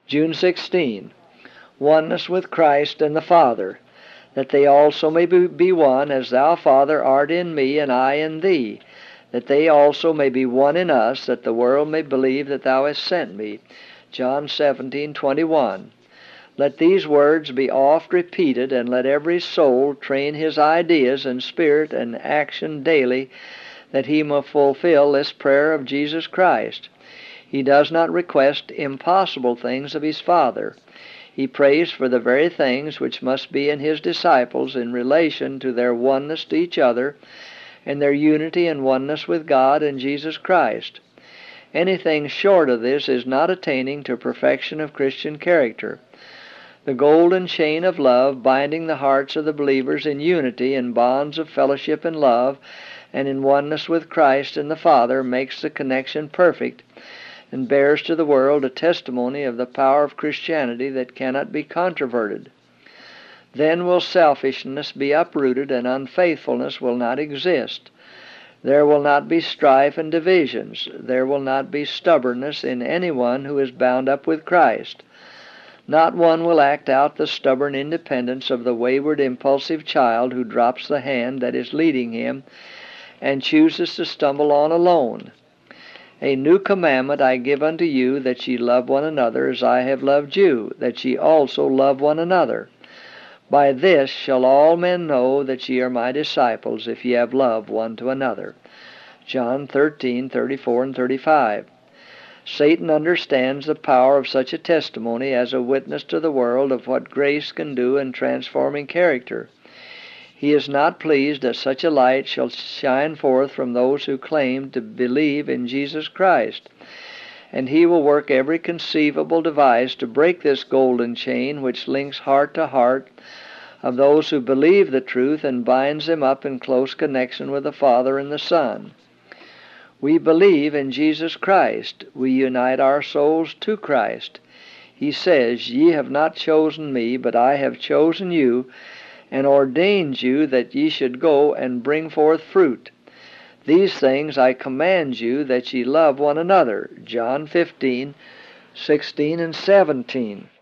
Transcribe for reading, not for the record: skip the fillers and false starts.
June 16. Oneness with Christ and the Father, that they also may be one, as thou, Father, art in me, and I in thee, that they also may be one in us, that the world may believe that thou hast sent me. John 17:21. Let these words be oft repeated, and let every soul train his ideas and spirit and action daily, that he may fulfill this prayer of Jesus Christ. He does not request impossible things of his Father. He prays for the very things which must be in his disciples in relation to their oneness to each other and their unity and oneness with God and Jesus Christ. Anything short of this is not attaining to perfection of Christian character. The golden chain of love binding the hearts of the believers in unity and bonds of fellowship and love and in oneness with Christ and the Father makes the connection perfect and bears to the world a testimony of the power of Christianity that cannot be controverted. Then will selfishness be uprooted and unfaithfulness will not exist. There will not be strife and divisions. There will not be stubbornness in anyone who is bound up with Christ. Not one will act out the stubborn independence of the wayward, impulsive child who drops the hand that is leading him and chooses to stumble on alone. A new commandment I give unto you, that ye love one another as I have loved you, that ye also love one another. By this shall all men know that ye are my disciples, if ye have love one to another. John 13:34 and 35. Satan understands the power of such a testimony as a witness to the world of what grace can do in transforming character. He is not pleased that such a light shall shine forth from those who claim to believe in Jesus Christ, and he will work every conceivable device to break this golden chain which links heart to heart of those who believe the truth and binds them up in close connection with the Father and the Son. We believe in Jesus Christ. We unite our souls to Christ. He says, Ye have not chosen me, but I have chosen you, and ordained you that ye should go and bring forth fruit. These things I command you, that ye love one another. John 15:16 and 17.